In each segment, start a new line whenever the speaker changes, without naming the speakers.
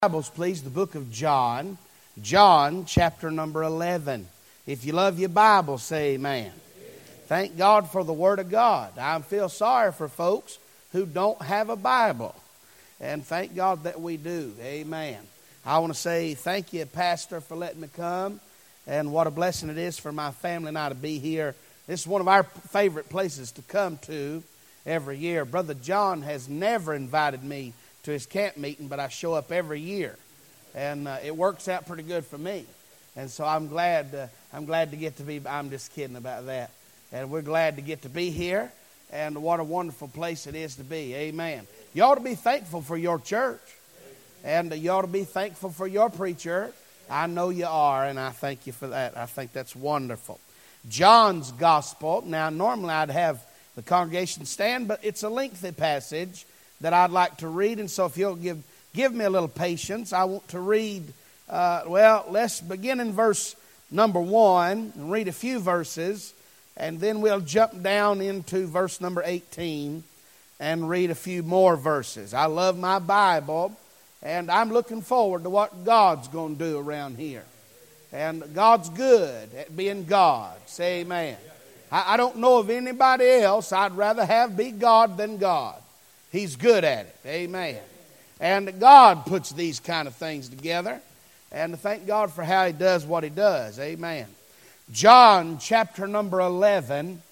Bibles, please, the book of John. John, chapter number 11. If you love your Bible, say amen. Thank God for the Word of God. I feel sorry for folks who don't have a Bible. And thank God that we do. Amen. I want to say thank you, Pastor, for letting me come. And what a blessing it is for my family and I to be here. This is one of our favorite places to come to every year. Brother John has never invited me to his camp meeting, but I show up every year, and it works out pretty good for me. And so I'm glad to get to be. I'm just kidding about that. And we're glad to get to be here, and what a wonderful place it is to be. Amen. You ought to be thankful for your church, and you ought to be thankful for your preacher. I know you are, and I thank you for that. I think that's wonderful. John's Gospel. Now, normally I'd have the congregation stand, but it's a lengthy passage that I'd like to read, and so if you'll give me a little patience, I want to read, let's begin in verse number 1 and read a few verses, and then we'll jump down into verse number 18 and read a few more verses. I love my Bible, and I'm looking forward to what God's going to do around here. And God's good at being God. Say amen. I don't know of anybody else I'd rather have be God than God. He's good at it. Amen. And God puts these kind of things together. And thank God for how He does what He does. Amen. John chapter number 11.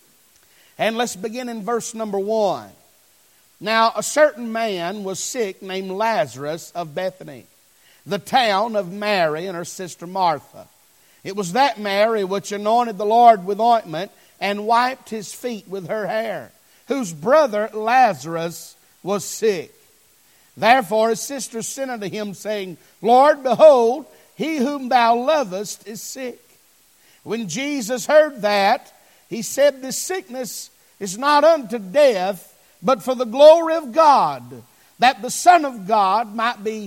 And let's begin in verse number 1. Now a certain man was sick named Lazarus of Bethany, the town of Mary and her sister Martha. It was that Mary which anointed the Lord with ointment and wiped His feet with her hair, whose brother Lazarus was sick. Therefore his sister sent unto him, saying, Lord, behold, he whom thou lovest is sick. When Jesus heard that, he said, This sickness is not unto death, but for the glory of God, that the Son of God might be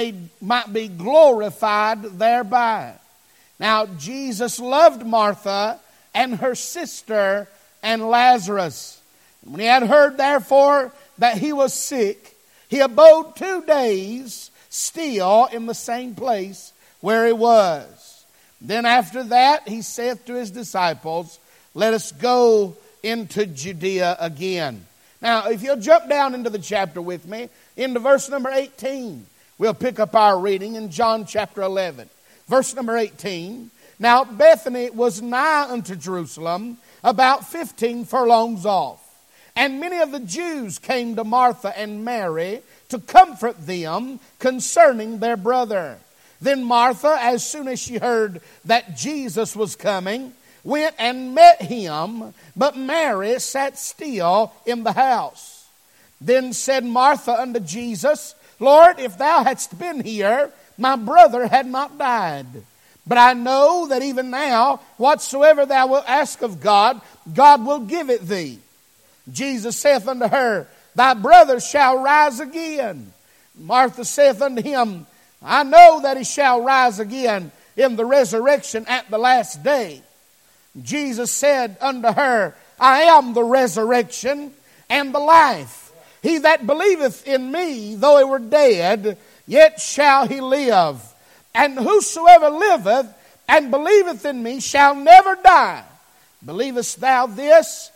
glorified thereby. Now Jesus loved Martha and her sister and Lazarus. When he had heard, therefore, that he was sick, he abode 2 days still in the same place where he was. Then after that, he saith to his disciples, Let us go into Judea again. Now, if you'll jump down into the chapter with me, into verse number 18, we'll pick up our reading in John chapter 11. Verse number 18, Now Bethany was nigh unto Jerusalem, about 15 furlongs off. And many of the Jews came to Martha and Mary to comfort them concerning their brother. Then Martha, as soon as she heard that Jesus was coming, went and met him, but Mary sat still in the house. Then said Martha unto Jesus, Lord, if thou hadst been here, my brother had not died. But I know that even now, whatsoever thou wilt ask of God, God will give it thee. Jesus saith unto her, Thy brother shall rise again. Martha saith unto him, I know that he shall rise again in the resurrection at the last day. Jesus said unto her, I am the resurrection and the life. He that believeth in me, though he were dead, yet shall he live. And whosoever liveth and believeth in me shall never die. Believest thou this?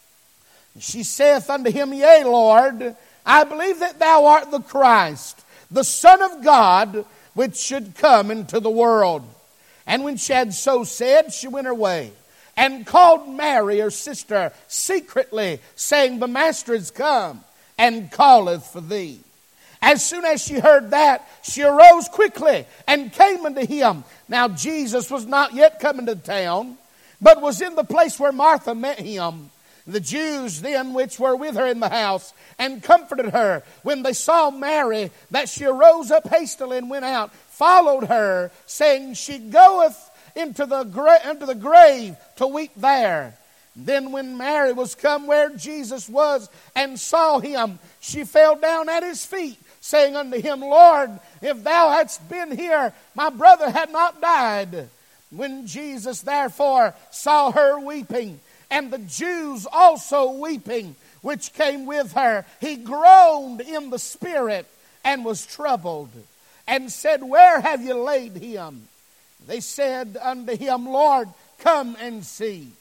She saith unto him, Yea, Lord, I believe that thou art the Christ, the Son of God, which should come into the world. And when she had so said, she went her way, and called Mary, her sister, secretly, saying, The Master is come, and calleth for thee. As soon as she heard that, she arose quickly, and came unto him. Now Jesus was not yet come into town, but was in the place where Martha met him. The Jews then which were with her in the house and comforted her, when they saw Mary, that she arose up hastily and went out, followed her, saying, She goeth into the grave to weep there. Then when Mary was come where Jesus was and saw him, she fell down at his feet, saying unto him, Lord, if thou hadst been here, my brother had not died. When Jesus therefore saw her weeping, and the Jews also weeping, which came with her, he groaned in the spirit and was troubled. and said, Where have you laid him? They said unto him, Lord, come and see.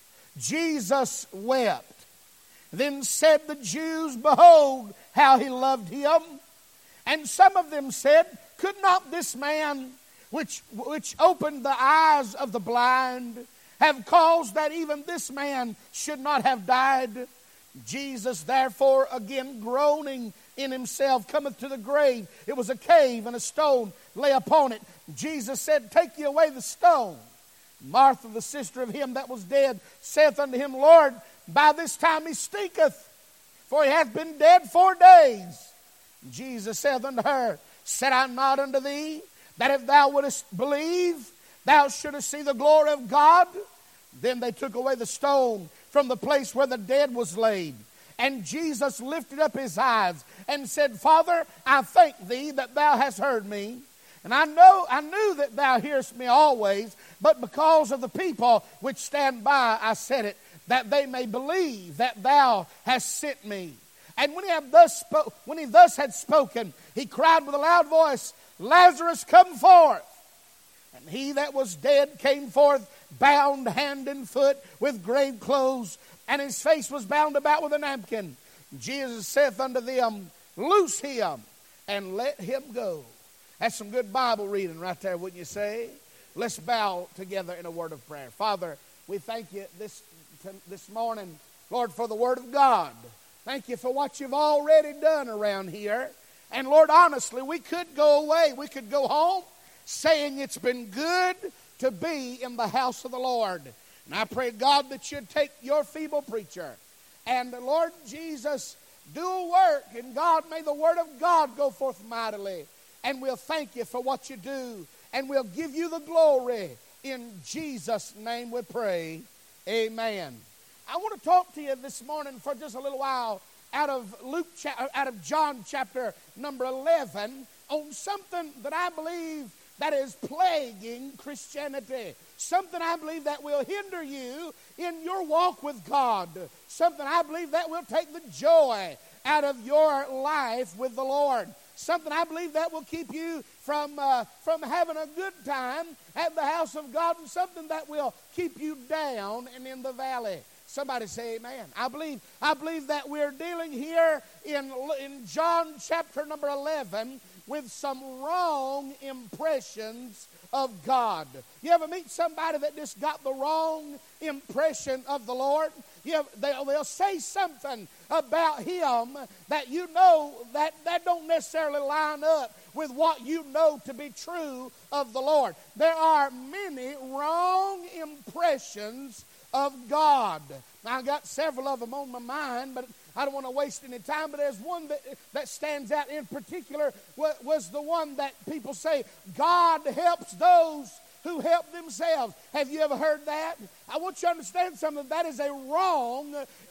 Jesus wept. Then said the Jews, Behold, how he loved him. And some of them said, Could not this man, which opened the eyes of the blind, have caused that even this man should not have died? Jesus, therefore, again groaning in himself, cometh to the grave. It was a cave, and a stone lay upon it. Jesus said, Take ye away the stone. Martha, the sister of him that was dead, saith unto him, Lord, by this time he stinketh, for he hath been dead 4 days. Jesus saith unto her, Said I not unto thee, that if thou wouldest believe, thou shouldest see the glory of God? Then they took away the stone from the place where the dead was laid. And Jesus lifted up his eyes and said, Father, I thank thee that thou hast heard me. And I knew that thou hearest me always, but because of the people which stand by, I said it, that they may believe that thou hast sent me. And when he thus had spoken, he cried with a loud voice, Lazarus, come forth. And he that was dead came forth, bound hand and foot with grave clothes, and his face was bound about with a napkin. Jesus saith unto them, Loose him, and let him go. That's some good Bible reading right there, wouldn't you say? Let's bow together in a word of prayer. Father, we thank you this morning, Lord, for the word of God. Thank you for what you've already done around here. And Lord, honestly, we could go away. We could go home saying it's been good to be in the house of the Lord. And I pray, God, that you'd take your feeble preacher and, Lord Jesus, do a work. And God, may the word of God go forth mightily. And we'll thank you for what you do. And we'll give you the glory. In Jesus' name we pray. Amen. I want to talk to you this morning for just a little while out of John chapter number 11 on something that I believe that is plaguing Christianity. Something I believe that will hinder you in your walk with God. Something I believe that will take the joy out of your life with the Lord. Something I believe that will keep you from having a good time at the house of God, and something that will keep you down and in the valley. Somebody say amen. I believe that we're dealing here in John chapter number 11 with some wrong impressions of God. You ever meet somebody that just got the wrong impression of the Lord? They'll say something about him that you know that don't necessarily line up with what you know to be true of the Lord. There are many wrong impressions of God. Now, I got several of them on my mind, but I don't want to waste any time. But there's one that stands out in particular, was the one that people say, God helps those who help themselves. Have you ever heard that? I want you to understand something. That is a wrong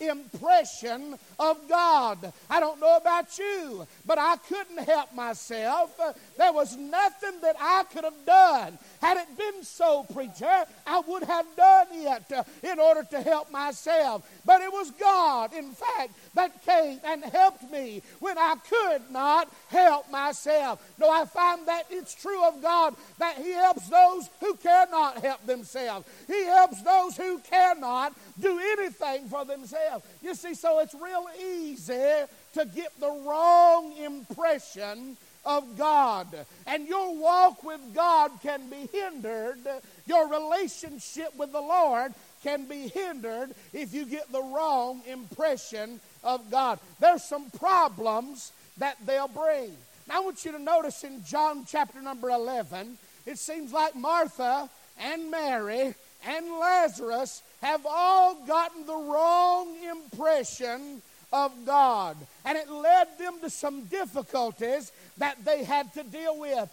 impression of God. I don't know about you, but I couldn't help myself. There was nothing that I could have done. Had it been so, preacher, I would have done it in order to help myself. But it was God, in fact, that came and helped me when I could not help myself. No, I find that it's true of God that he helps those who cannot help themselves. He helps those who cannot do anything for themselves. You see, so it's real easy to get the wrong impression of God. And your walk with God can be hindered. Your relationship with the Lord can be hindered if you get the wrong impression of God. There's some problems that they'll bring. Now I want you to notice in John chapter number 11, it seems like Martha and Mary and Lazarus have all gotten the wrong impression of God. And it led them to some difficulties that they had to deal with.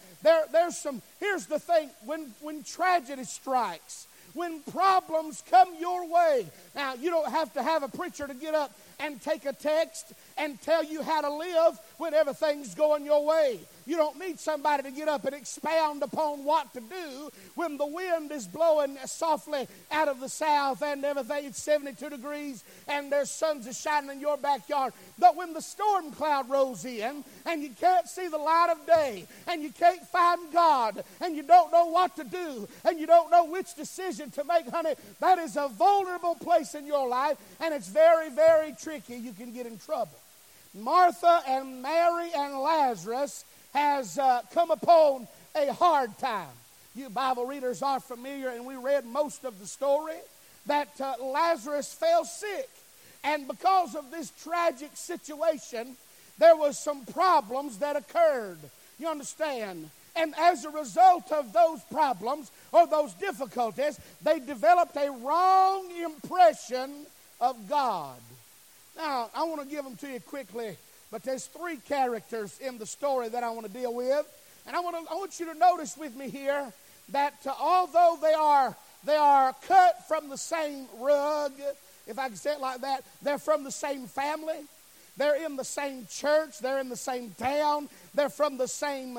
Here's the thing, when tragedy strikes, when problems come your way. Now, you don't have to have a preacher to get up and take a text and tell you how to live when everything's going your way. You don't need somebody to get up and expound upon what to do when the wind is blowing softly out of the south and everything is 72 degrees and there's suns are shining in your backyard. But when the storm cloud rolls in and you can't see the light of day and you can't find God and you don't know what to do and you don't know which decision to make, honey, that is a vulnerable place in your life, and it's very, very tricky. You can get in trouble. Martha and Mary and Lazarus has come upon a hard time. You Bible readers are familiar, and we read most of the story, that Lazarus fell sick. And because of this tragic situation, there was some problems that occurred. You understand? And as a result of those problems or those difficulties, they developed a wrong impression of God. Now, I want to give them to you quickly, but there's three characters in the story that I want to deal with. And I want you to notice with me here that although they are cut from the same rug, if I can say it like that, they're from the same family. They're in the same church. They're in the same town. They're from the same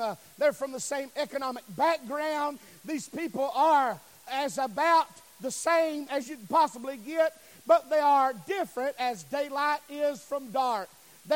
economic background. These people are as about the same as you can possibly get, but they are different as daylight is from dark.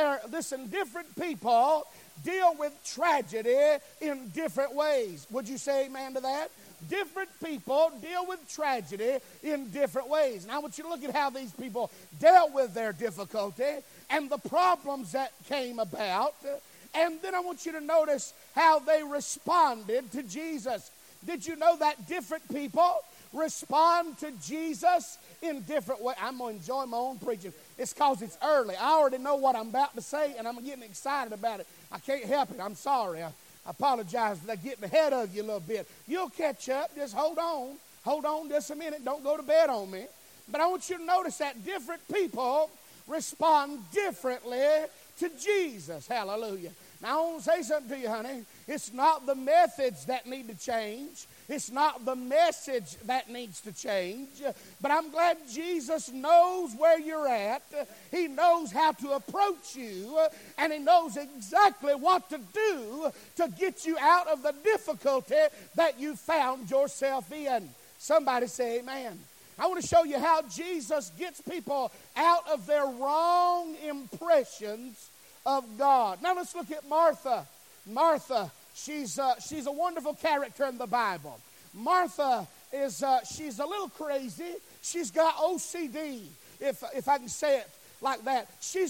Different people deal with tragedy in different ways. Would you say amen to that? Different people deal with tragedy in different ways. And I want you to look at how these people dealt with their difficulty and the problems that came about. And then I want you to notice how they responded to Jesus. Did you know that different people respond to Jesus in different ways? I'm going to enjoy my own preaching. It's because it's early. I already know what I'm about to say, and I'm getting excited about it. I can't help it. I'm sorry. I apologize for getting ahead of you a little bit. You'll catch up. Just hold on. Hold on just a minute. Don't go to bed on me. But I want you to notice that different people respond differently to Jesus. Hallelujah. Now, I want to say something to you, honey. It's not the methods that need to change. It's not the message that needs to change. But I'm glad Jesus knows where you're at. He knows how to approach you. And He knows exactly what to do to get you out of the difficulty that you found yourself in. Somebody say amen. I want to show you how Jesus gets people out of their wrong impressions of God. Now let's look at Martha. Martha, she's a wonderful character in the Bible. Martha she's a little crazy. She's got OCD, if I can say it like that.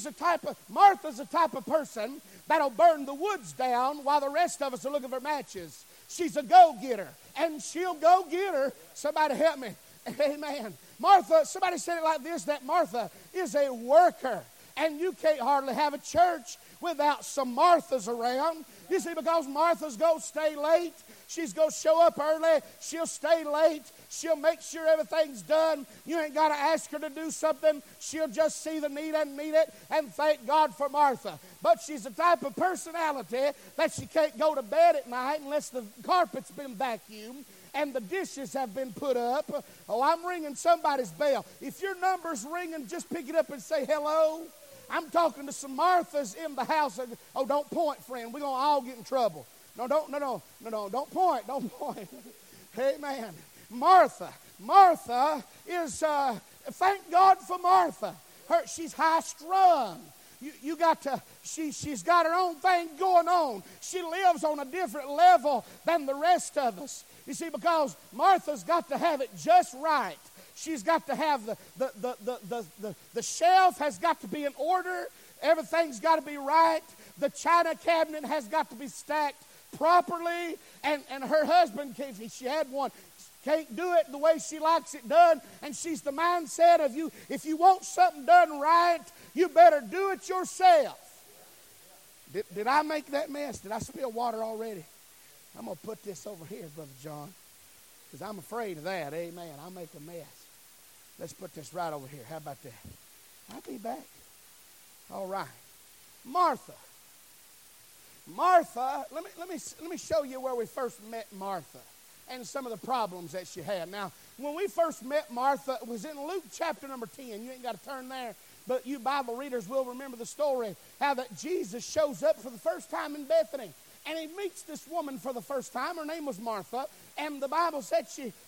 Martha's the type of person that'll burn the woods down while the rest of us are looking for matches. She's a go-getter, and she'll go get her. Somebody help me. Amen. Martha, somebody said it like this, that Martha is a worker. And you can't hardly have a church without some Marthas around. You see, because Martha's going to stay late. She's going to show up early. She'll stay late. She'll make sure everything's done. You ain't got to ask her to do something. She'll just see the need and meet it, and thank God for Martha. But she's the type of personality that she can't go to bed at night unless the carpet's been vacuumed and the dishes have been put up. Oh, I'm ringing somebody's bell. If your number's ringing, just pick it up and say hello. I'm talking to some Marthas in the house. Oh, don't point, friend. We're going to all get in trouble. No, don't point. Don't point. Amen. Martha is, thank God for Martha. She's high strung. She's got her own thing going on. She lives on a different level than the rest of us. You see, because Martha's got to have it just right. She's got to have the shelf has got to be in order. Everything's got to be right. The china cabinet has got to be stacked properly. And her husband, if she had one, can't do it the way she likes it done. And she's the mindset of you, if you want something done right, you better do it yourself. Did I make that mess? Did I spill water already? I'm going to put this over here, Brother John, because I'm afraid of that. Amen. I'll make a mess. Let's put this right over here. How about that? I'll be back. All right. Martha, let me show you where we first met Martha and some of the problems that she had. Now, when we first met Martha, it was in Luke chapter number 10. You ain't got to turn there. But you Bible readers will remember the story, how that Jesus shows up for the first time in Bethany. And he meets this woman for the first time. Her name was Martha. And the Bible said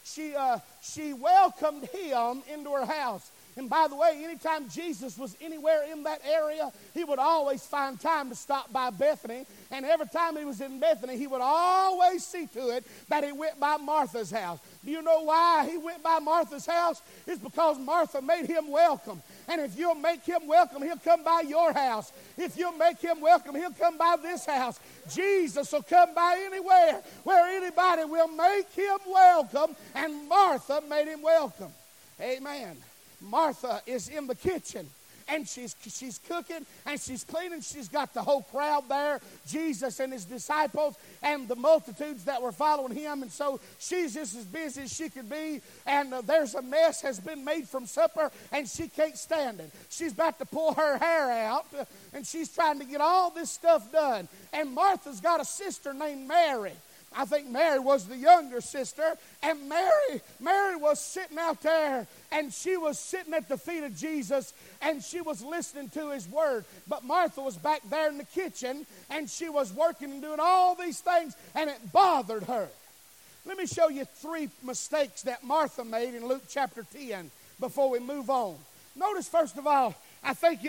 she welcomed him into her house. And by the way, anytime Jesus was anywhere in that area, he would always find time to stop by Bethany. And every time he was in Bethany, he would always see to it that he went by Martha's house. Do you know why he went by Martha's house? It's because Martha made him welcome. And if you'll make him welcome, he'll come by your house. If you'll make him welcome, he'll come by this house. Jesus will come by anywhere where anybody will make him welcome. And Martha made him welcome. Amen. Martha is in the kitchen, and she's cooking, and she's cleaning. She's got the whole crowd there, Jesus and his disciples, and the multitudes that were following him. And so she's just as busy as she could be, and there's a mess has been made from supper, and she can't stand it. She's about to pull her hair out, and she's trying to get all this stuff done. And Martha's got a sister named Mary. I think Mary was the younger sister, and Mary was sitting out there, and she was sitting at the feet of Jesus, and she was listening to his word. But Martha was back there in the kitchen, and she was working and doing all these things, and it bothered her. Let me show you 3 mistakes that Martha made in Luke chapter 10 before we move on. Notice, first of all, I think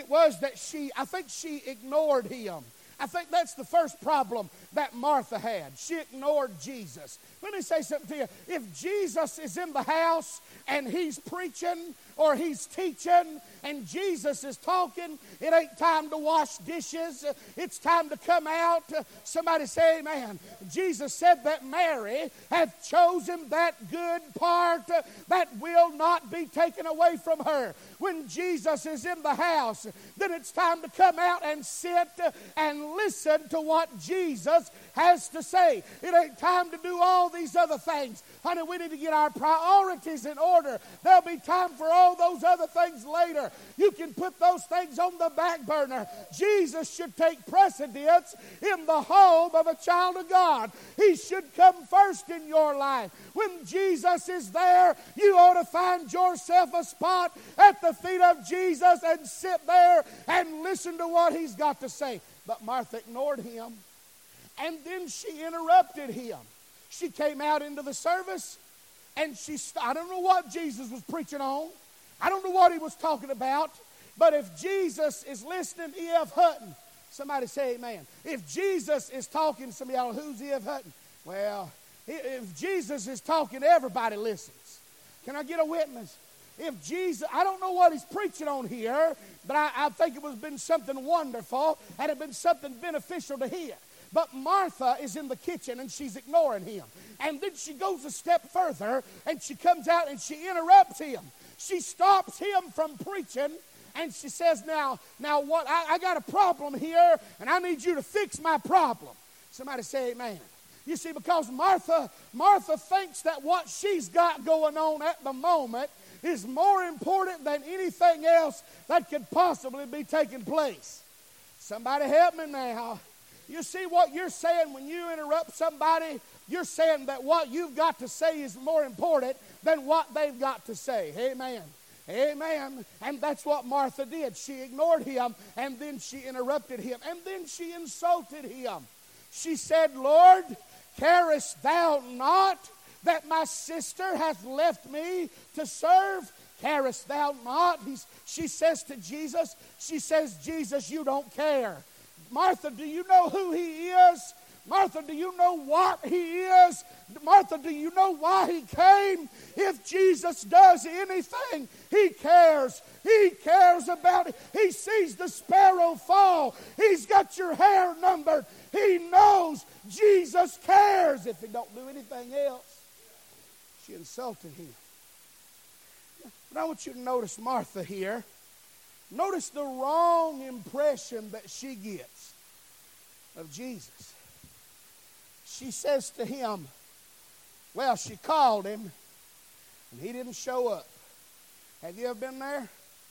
she ignored him. I think that's the first problem that Martha had. She ignored Jesus. Let me say something to you. If Jesus is in the house and he's preaching or he's teaching and Jesus is talking, it ain't time to wash dishes. It's time to come out. Somebody say amen. Jesus said that Mary hath chosen that good part that will not be taken away from her. When Jesus is in the house, then it's time to come out and sit and listen to what Jesus has to say. It ain't time to do all these other things. Honey, we need to get our priorities in order. There'll be time for all those other things later. You can put those things on the back burner. Jesus should take precedence in the home of a child of God. He should come first in your life. When Jesus is there, you ought to find yourself a spot at the feet of Jesus and sit there and listen to what he's got to say. But Martha ignored him, and then she interrupted him. She came out into the service, and I don't know what Jesus was preaching on. I don't know what he was talking about. But if Jesus is listening, E.F. Hutton, somebody say amen. If Jesus is talking, some of y'all, who's E.F. Hutton? Well, if Jesus is talking, everybody listens. Can I get a witness? If Jesus, I don't know what he's preaching on here, but I think it was been something wonderful and it been something beneficial to hear. But Martha is in the kitchen and she's ignoring him. And then she goes a step further and she comes out and she interrupts him. She stops him from preaching and she says, now what? I got a problem here and I need you to fix my problem. Somebody say amen. You see, because Martha thinks that what she's got going on at the moment is more important than anything else that could possibly be taking place. Somebody help me now. You see what you're saying when you interrupt somebody? You're saying that what you've got to say is more important than what they've got to say. Amen. Amen. And that's what Martha did. She ignored him, and then she interrupted him, and then she insulted him. She said, Lord, carest thou not that my sister hath left me to serve? Carest thou not? She says to Jesus, she says, Jesus, you don't care. Martha, do you know who he is? Martha, do you know what he is? Martha, do you know why he came? If Jesus does anything, he cares. He cares about it. He sees the sparrow fall. He's got your hair numbered. He knows Jesus cares if he don't do anything else. She insulted him. But I want you to notice Martha here. Notice the wrong impression that she gets of Jesus. She says to him, well, she called him, and he didn't show up. Have you ever been there?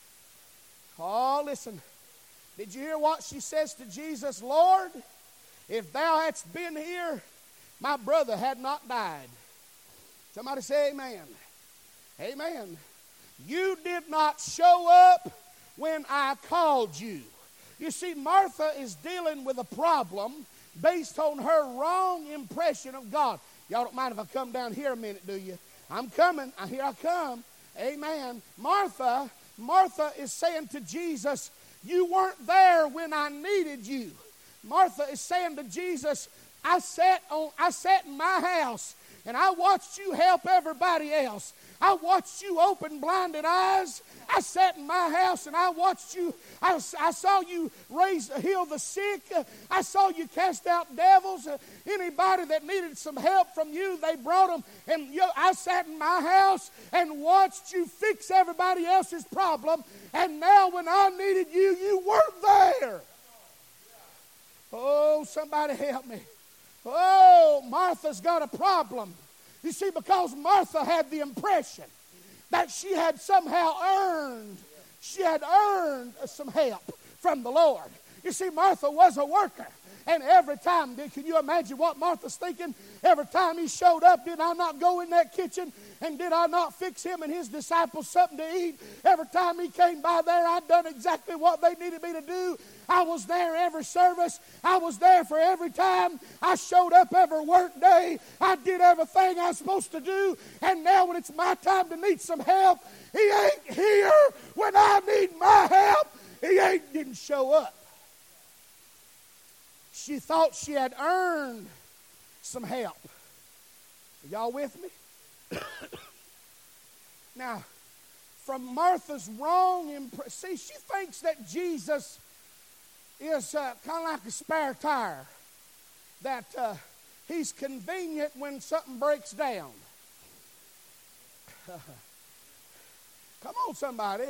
Oh, listen. Did you hear what she says to Jesus? Lord, if thou hadst been here, my brother had not died. Somebody say amen. Amen. You did not show up when I called you. You see, Martha is dealing with a problem based on her wrong impression of God. Y'all don't mind if I come down here a minute, do you? I'm coming. Here I come. Amen. Martha is saying to Jesus, you weren't there when I needed you. Martha is saying to Jesus, I sat in my house and I watched you help everybody else. I watched you open blinded eyes. I sat in my house and I watched you. I saw you heal the sick. I saw you cast out devils. Anybody that needed some help from you, they brought them. And I sat in my house and watched you fix everybody else's problem. And now when I needed you, you weren't there. Oh, somebody help me. Oh, Martha's got a problem. You see, because Martha had the impression that she had somehow earned some help from the Lord. You see, Martha was a worker. And every time, can you imagine what Martha's thinking? Every time he showed up, did I not go in that kitchen? And did I not fix him and his disciples something to eat? Every time he came by there, I'd done exactly what they needed me to do. I was there every service. I was there for every time. I showed up every work day. I did everything I was supposed to do. And now when it's my time to need some help, he ain't here when I need my help. He didn't show up. She thought she had earned some help. Are y'all with me? Now, from Martha's wrong impression, see, she thinks that Jesus is kind of like a spare tire, that he's convenient when something breaks down. Come on, somebody.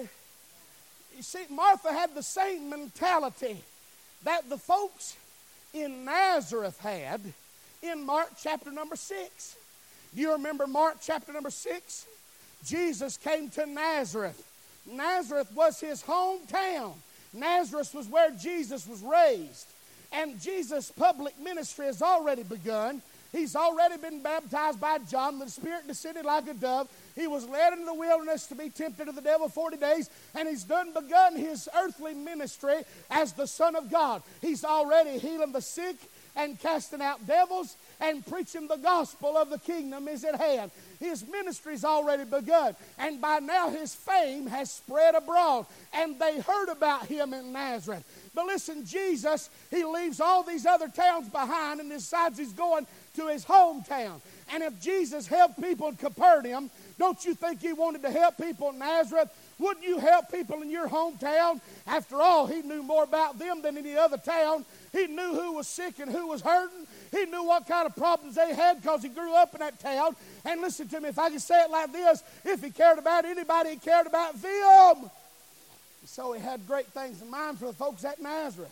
You see, Martha had the same mentality that the folks in Nazareth had in Mark chapter number 6. Do you remember Mark chapter number 6? Jesus came to Nazareth. Nazareth was his hometown. Nazareth was where Jesus was raised. And Jesus' public ministry has already begun. He's already been baptized by John. The Spirit descended like a dove. He was led into the wilderness to be tempted of the devil 40 days. And he's begun his earthly ministry as the Son of God. He's already healing the sick and casting out devils and preaching the gospel of the kingdom is at hand. His ministry's already begun. And by now his fame has spread abroad. And they heard about him in Nazareth. But listen, Jesus, he leaves all these other towns behind and decides he's going to his hometown. And if Jesus helped people in Capernaum, don't you think he wanted to help people in Nazareth? Wouldn't you help people in your hometown? After all, he knew more about them than any other town. He knew who was sick and who was hurting. He knew what kind of problems they had because he grew up in that town. And listen to me, if I can say it like this, if he cared about anybody, he cared about them. So he had great things in mind for the folks at Nazareth.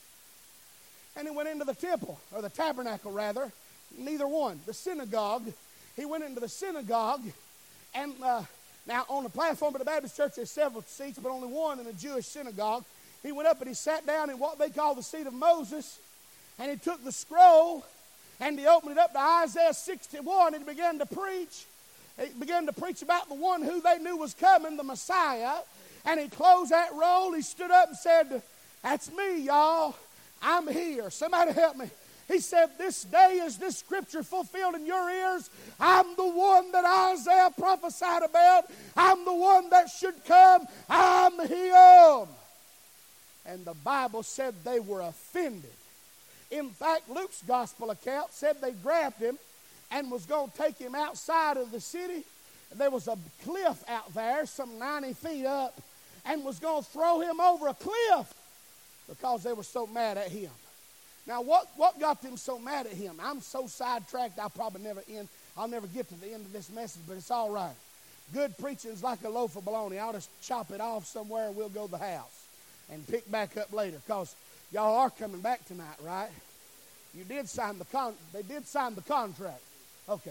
And he went into the temple, or the tabernacle rather, neither one, the synagogue. He went into the synagogue, and now on the platform of the Baptist church there's several seats, but only one in the Jewish synagogue. He went up and he sat down in what they call the seat of Moses, and he took the scroll, and he opened it up to Isaiah 61, and he began to preach. He began to preach about the one who they knew was coming, the Messiah. And he closed that roll. He stood up and said, "That's me, y'all. I'm here." Somebody help me. He said, "This day is this scripture fulfilled in your ears. I'm the one that Isaiah prophesied about. I'm the one that should come. I'm him." And the Bible said they were offended. In fact, Luke's gospel account said they grabbed him and was going to take him outside of the city. There was a cliff out there, some 90 feet up, and was going to throw him over a cliff because they were so mad at him. Now, what got them so mad at him? I'm so sidetracked, I'll never get to the end of this message, but it's all right. Good preaching is like a loaf of bologna. I'll just chop it off somewhere and we'll go to the house and pick back up later, because y'all are coming back tonight, right? You did sign they did sign the contract. Okay.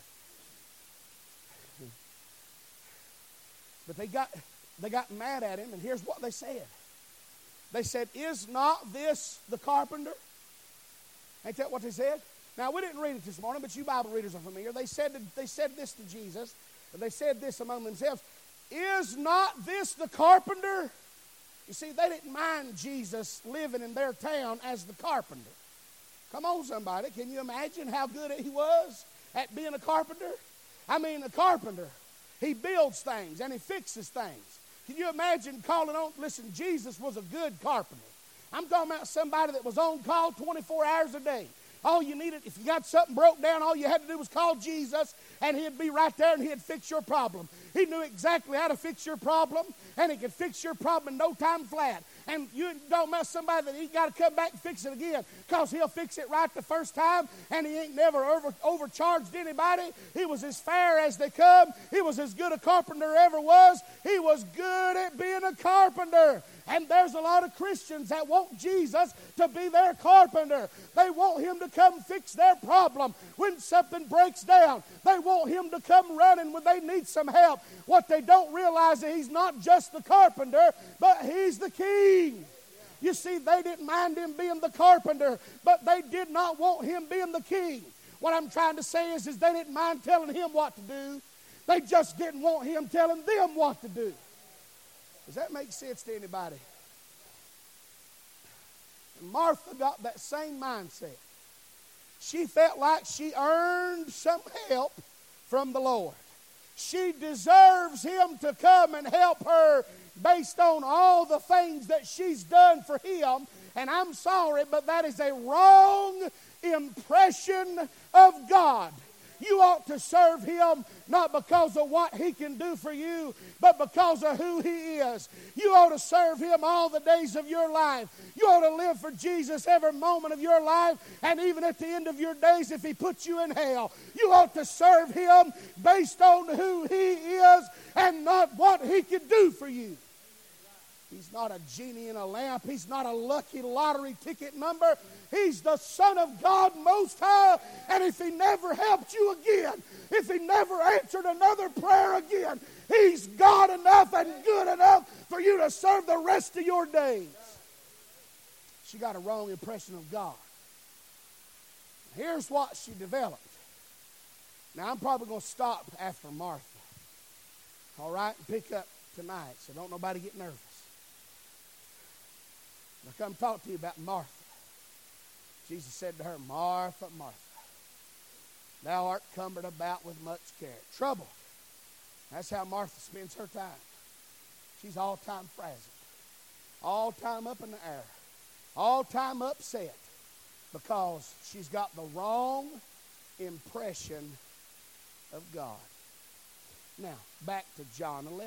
But they got mad at him, and here's what they said. They said, "Is not this the carpenter?" Ain't that what they said? Now, we didn't read it this morning, but you Bible readers are familiar. They said this to Jesus, and they said this among themselves, "Is not this the carpenter? You see, they didn't mind Jesus living in their town as the carpenter. Come on, somebody. Can you imagine how good he was at being a carpenter? I mean, a carpenter. He builds things and he fixes things. Can you imagine calling on? Listen, Jesus was a good carpenter. I'm talking about somebody that was on call 24 hours a day. All you needed, if you got something broke down, all you had to do was call Jesus, and he'd be right there, and he'd fix your problem. He knew exactly how to fix your problem, and he could fix your problem in no time flat. And you don't mess somebody that he got to come back and fix it again, because he'll fix it right the first time, and he ain't never overcharged anybody. He was as fair as they come. He was as good a carpenter ever was. He was good at being a carpenter. And there's a lot of Christians that want Jesus to be their carpenter. They want him to come fix their problem when something breaks down. They want him to come running when they need some help. What they don't realize is he's not just the carpenter, but he's the king. You see, they didn't mind him being the carpenter, but they did not want him being the king. What I'm trying to say is they didn't mind telling him what to do. They just didn't want him telling them what to do. Does that make sense to anybody? And Martha got that same mindset. She felt like she earned some help from the Lord. She deserves him to come and help her based on all the things that she's done for him. And I'm sorry, but that is a wrong impression of God. You ought to serve him not because of what he can do for you, but because of who he is. You ought to serve him all the days of your life. You ought to live for Jesus every moment of your life, and even at the end of your days if he puts you in hell. You ought to serve him based on who he is and not what he can do for you. He's not a genie in a lamp. He's not a lucky lottery ticket number. He's the Son of God Most High. And if he never helped you again, if he never answered another prayer again, he's God enough and good enough for you to serve the rest of your days. She got a wrong impression of God. Here's what she developed. Now, I'm probably going to stop after Martha. All right? And pick up tonight, so don't nobody get nervous. I'll come talk to you about Martha. Jesus said to her, Martha, Martha, thou art cumbered about with much care. Trouble. That's how Martha spends her time. She's all time frazzled. All time up in the air. All time upset. Because she's got the wrong impression of God. Now, back to John 11.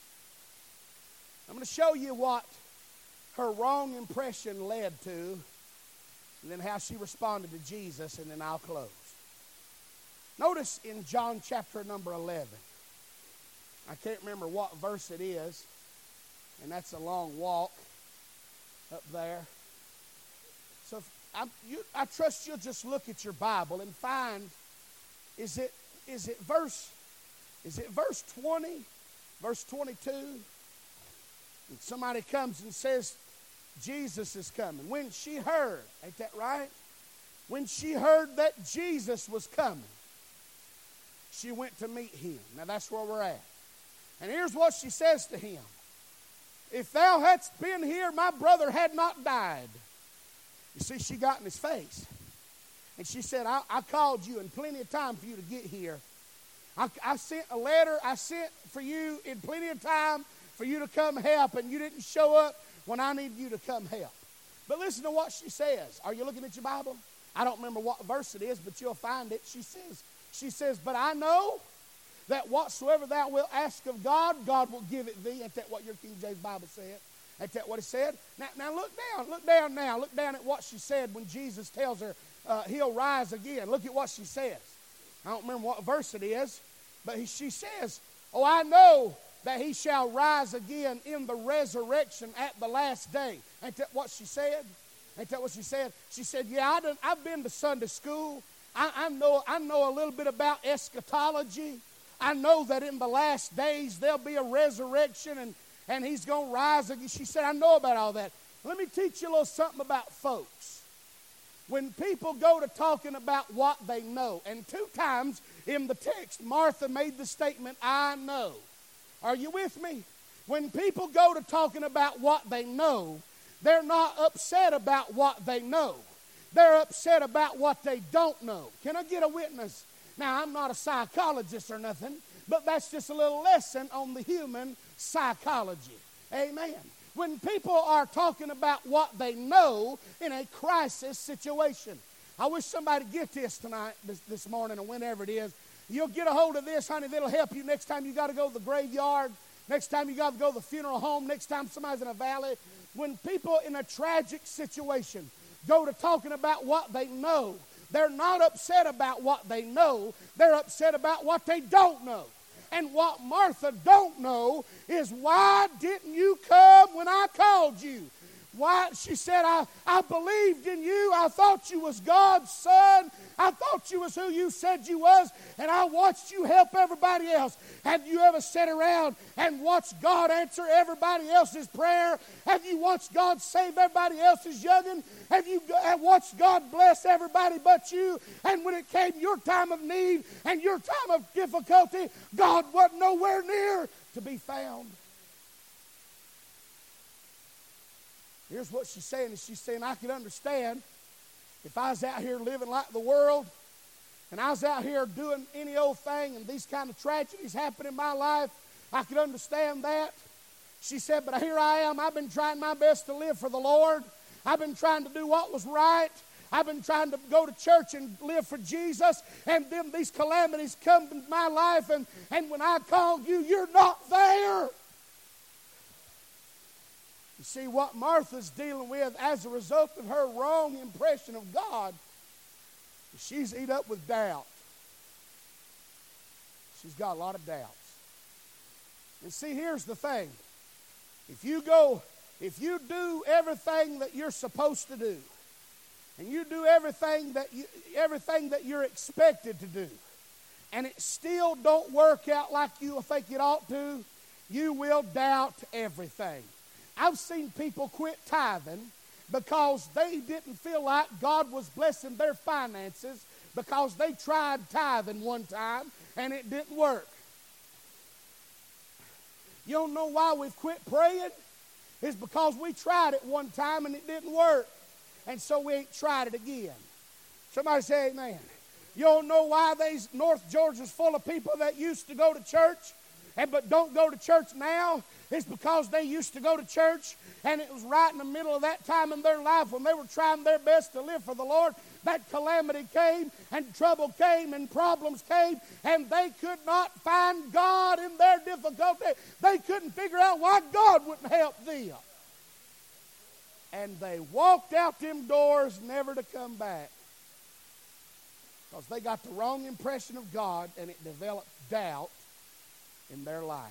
I'm going to show you what her wrong impression led to, and then how she responded to Jesus, and then I'll close. Notice in John chapter number 11, I can't remember what verse it is, and that's a long walk up there. So I trust you'll just look at your Bible and find, is it verse 20, verse 22? And somebody comes and says, Jesus is coming. When she heard, ain't that right? When she heard that Jesus was coming, she went to meet him. Now that's where we're at. And here's what she says to him. If thou hadst been here, my brother had not died. You see, she got in his face. And she said, I called you in plenty of time for you to get here. I sent a letter. I sent for you in plenty of time for you to come help, and you didn't show up when I needed you to come help. But listen to what she says. Are you looking at your Bible? I don't remember what verse it is, but you'll find it. She says, but I know that whatsoever thou wilt ask of God, God will give it thee. Ain't that what your King James Bible said? Ain't that what it said? Now look down now. Look down at what she said when Jesus tells her he'll rise again. Look at what she says. I don't remember what verse it is, but she says, oh, I know that he shall rise again in the resurrection at the last day. Ain't that what she said? Ain't that what she said? She said, yeah, I've been to Sunday school. I know a little bit about eschatology. I know that in the last days there'll be a resurrection and he's going to rise again. She said, I know about all that. Let me teach you a little something about folks. When people go to talking about what they know, and 2 times in the text, Martha made the statement, I know. Are you with me? When people go to talking about what they know, they're not upset about what they know. They're upset about what they don't know. Can I get a witness? Now, I'm not a psychologist or nothing, but that's just a little lesson on the human psychology. Amen. When people are talking about what they know in a crisis situation. I wish somebody would get this tonight, this morning, or whenever it is. You'll get a hold of this, honey. That'll help you next time you got to go to the graveyard, next time you got to go to the funeral home, next time somebody's in a valley. When people in a tragic situation go to talking about what they know, they're not upset about what they know. They're upset about what they don't know. And what Martha don't know is, why didn't you come when I called you? Why? She said, I believed in you. I thought you was God's son. I thought you was who you said you was. And I watched you help everybody else. Have you ever sat around and watched God answer everybody else's prayer? Have you watched God save everybody else's youngin'? Have you watched God bless everybody but you? And when it came your time of need and your time of difficulty, God wasn't nowhere near to be found. Here's what she's saying. She's saying, I could understand if I was out here living like the world and I was out here doing any old thing and these kind of tragedies happen in my life, I could understand that. She said, but here I am. I've been trying my best to live for the Lord. I've been trying to do what was right. I've been trying to go to church and live for Jesus. And then these calamities come in my life. And when I called you, you're not there. You see, what Martha's dealing with as a result of her wrong impression of God, she's eat up with doubt. She's got a lot of doubts. And see, here's the thing. If you do everything that you're supposed to do, and you do everything that you're expected to do, and it still don't work out like you think it ought to, you will doubt everything. I've seen people quit tithing because they didn't feel like God was blessing their finances because they tried tithing one time and it didn't work. You don't know why we've quit praying? It's because we tried it one time and it didn't work. And so we ain't tried it again. Somebody say amen. You don't know why North Georgia's full of people that used to go to church but don't go to church now? It's because they used to go to church, and it was right in the middle of that time in their life when they were trying their best to live for the Lord, that calamity came, and trouble came, and problems came, and they could not find God in their difficulty. They couldn't figure out why God wouldn't help them. And they walked out them doors never to come back because they got the wrong impression of God, and it developed doubt in their life.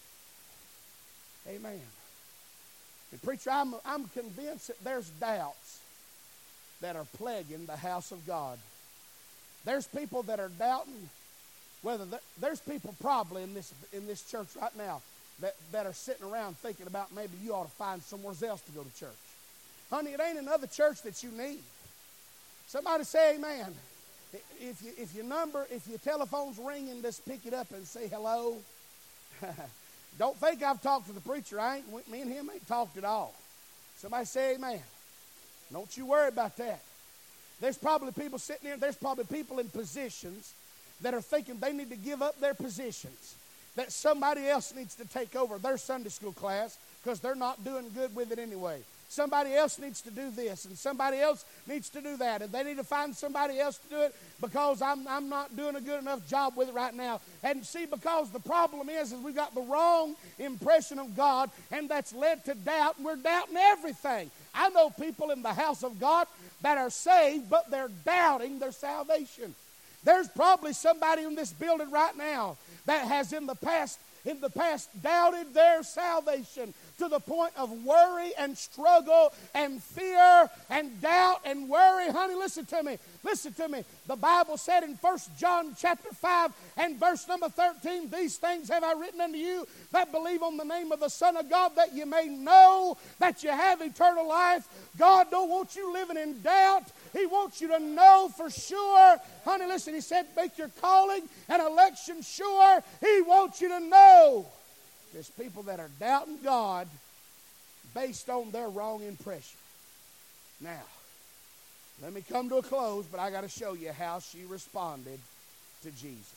Amen. And preacher, I'm convinced that there's doubts that are plaguing the house of God. There's people that are doubting there's people probably in this church right now that are sitting around thinking about maybe you ought to find somewhere else to go to church. Honey, it ain't another church that you need. Somebody say amen. If your telephone's ringing, just pick it up and say hello. Don't think I've talked to the preacher. Me and him ain't talked at all. Somebody say amen. Don't you worry about that. There's probably people sitting here, there's probably people in positions that are thinking they need to give up their positions, that somebody else needs to take over their Sunday school class because they're not doing good with it anyway. Somebody else needs to do this, and somebody else needs to do that, and they need to find somebody else to do it because I'm not doing a good enough job with it right now. And see, because the problem is we've got the wrong impression of God, and that's led to doubt, and we're doubting everything. I know people in the house of God that are saved, but they're doubting their salvation. There's probably somebody in this building right now that has in the past doubted their salvation to the point of worry and struggle and fear and doubt and worry. Honey, listen to me. Listen to me. The Bible said in 1 John chapter 5 and verse number 13, these things have I written unto you that believe on the name of the Son of God, that you may know that you have eternal life. God don't want you living in doubt. He wants you to know for sure. Honey, listen, he said make your calling and election sure. He wants you to know There's people that are doubting God based on their wrong impression. Now, let me come to a close, but I got to show you how she responded to Jesus.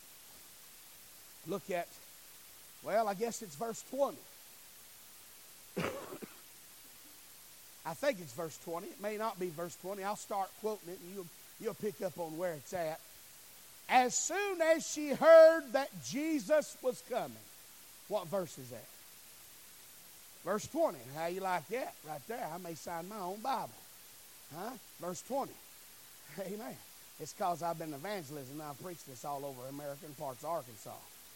Look at, well, I guess it's verse 20. I think it's verse 20. It may not be verse 20. I'll start quoting it and you'll pick up on where it's at. As soon as she heard that Jesus was coming. What verse is that? Verse 20. How you like that? Right there. I may sign my own Bible. Huh? Verse 20. Amen. It's because I've been evangelism and I've preached this all over American parts of Arkansas.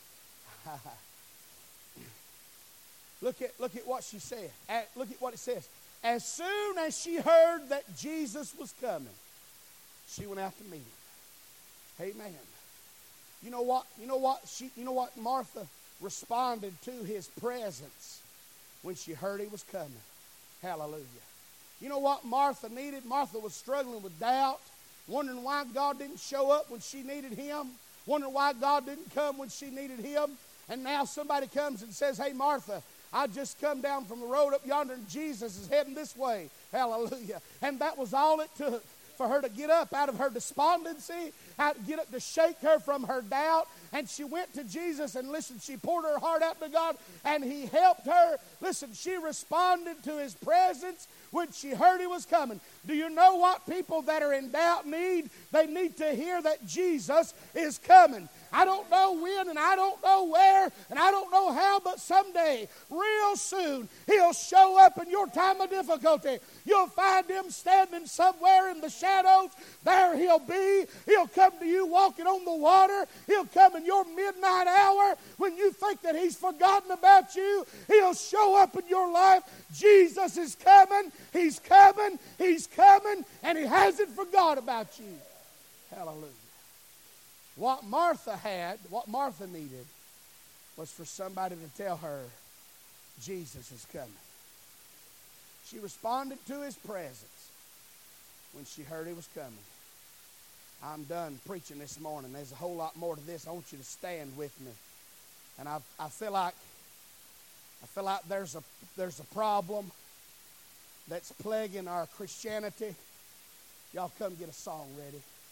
Look at what she said. Look at what it says. As soon as she heard that Jesus was coming, she went out to meet him. Amen. You know what Martha responded to his presence when she heard he was coming. Hallelujah. You know what Martha needed? Martha was struggling with doubt, wondering why God didn't show up when she needed him, wondering why God didn't come when she needed him. And now somebody comes and says, hey, Martha, I just come down from the road up yonder and Jesus is heading this way. Hallelujah. And that was all it took for her to get up out of her despondency, get up to shake her from her doubt. And she went to Jesus and listen, she poured her heart out to God and he helped her. Listen, she responded to his presence when she heard he was coming. Do you know what people that are in doubt need? They need to hear that Jesus is coming. I don't know when and I don't know where and I don't know how, but someday, real soon, he'll show up in your time of difficulty. You'll find him standing somewhere in the shadows. There he'll be. He'll come to you walking on the water. He'll come in your midnight hour when you think that he's forgotten about you. He'll show up in your life. Jesus is coming. He's coming. He's coming. And he hasn't forgot about you. Hallelujah. What Martha needed was for somebody to tell her Jesus is coming. She responded to his presence when she heard he was coming. I'm done preaching this morning. There's a whole lot more to this. I want you to stand with me. And I feel like there's a problem that's plaguing our Christianity. Y'all come get a song ready.